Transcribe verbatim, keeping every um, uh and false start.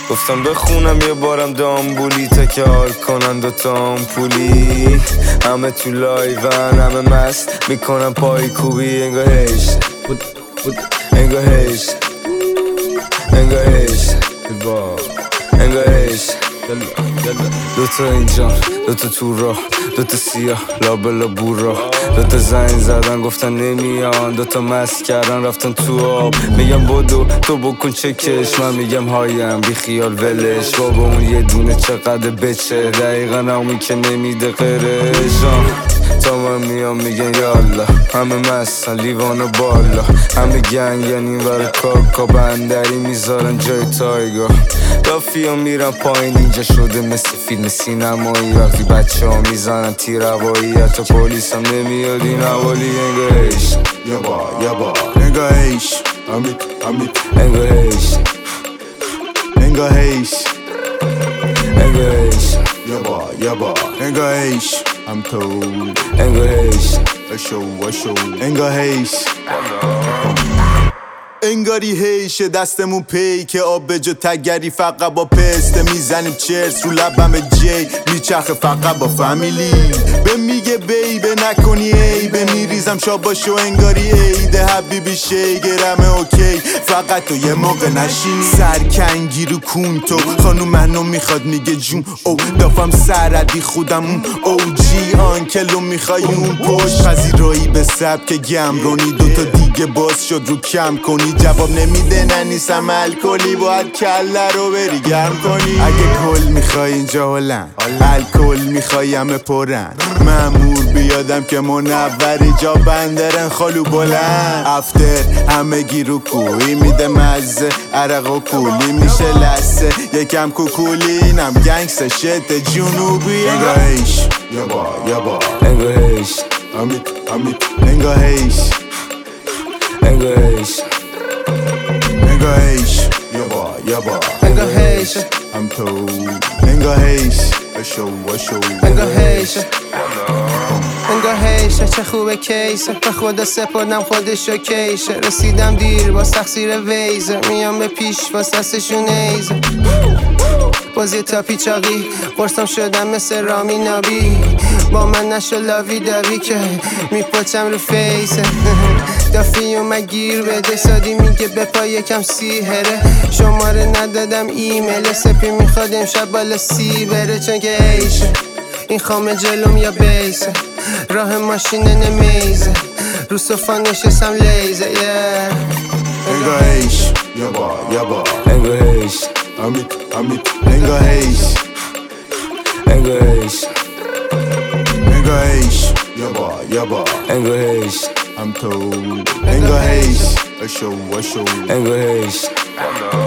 گفتم بخونم یه بارم دامبولی تا که حال کنن دوتام پولی. همه تو لایون همه مست میکنم پای کوبی انگاه هیش انگاه هیش انگاه هیش انگاه هیش دوتا اینجا دوتا تو راه دوتا سیاه لابلا بورا دوتا زنگ زدن گفتن نمیان دوتا مست کردن رفتن تو آب. میگم بودو تو بکن چکش من میگم هایم بی خیال ولش بابا اون یه دونه چقدر بچه دقیقا همون که نمیده قرشان. تا من میام میگن یالا همه مستن لیوانو بالا همه گنگن ور کاکا بندری میذارن جای تایگا. دافی ها میرن پایین اینجا شده مثل فیلم سینمایی وقتی بچه ها میزنن تیر هوایی حتی پولیس هم نمیاد این حوالی انگاه هیش یابا یابا انگاه هیش امید امید انگاه هیش انگاه هیش انگاه هیش یابا یابا انگاه هیش I'm told انگاه هیش اشو اشو انگاه هیش انگاری هیشه دستمون پی که آب به جا تگری فقط با پسته میزنیم چرس رو لبم جی میچرخه فقط با فامیلی به میگه بیبه نکنی عیبه میریزم شاباشو انگاری عیده حبیبی شیگرمه اوکی فقط تو یه موقع نشینی سرکنگی رو کون تو خانوم منو میخواد میگه جون او دافم سردی خودم اون او جی آنکلو میخوای اون پشت پذیرایی به سبک گمرونی دوتا دیگه باز شد رو کم کنی جواب نمیده ننیسم الکلی باید کله رو بری گرم کنی اگه کل میخوای اینجا هلن الکل میخوای همه پرن مامور بیادم که منوری جا بندرن خالو بلند افتر همه گیرو کوی میده مزه عرق و کولی میشه لسه یکم کوکولی اینم گنگس شت جنوبی انگاه هیش یابا یابا انگاه هیش امید امید انگاه هیش انگاه هیش انگاه هیش یابا یابا انگاه هیش I'm told انگاه هیش اشو اشو انگاه هیش انگاه هیشه چه خوبه کیسه به خدا سپردم خودشو کیشه رسیدم دیر با تقصیر ویزه میام به پیش واسه دستشون ایزه بازی تا پیچاقی قرصم شدم مثل رامی نابی با من نشو لاوی داوی که میپاچم رو فیسه دافی اومد گیر بده سادی میگه بپا یکم سیهره شماره ندادم ایمیل سپی میخواد امشب بالا سی بره چون که ایشه این خامه جلوم یا بیسه راه ماشین نمیزه رو صفا نشستم لیزه انگاه هیش یابا یابا انگاه هیش امید امید انگاه هیش انگاه هیش انگاه هیش یابا یابا انگاه هیش I'm told انگاه هیش اشو اشو انگاه هیش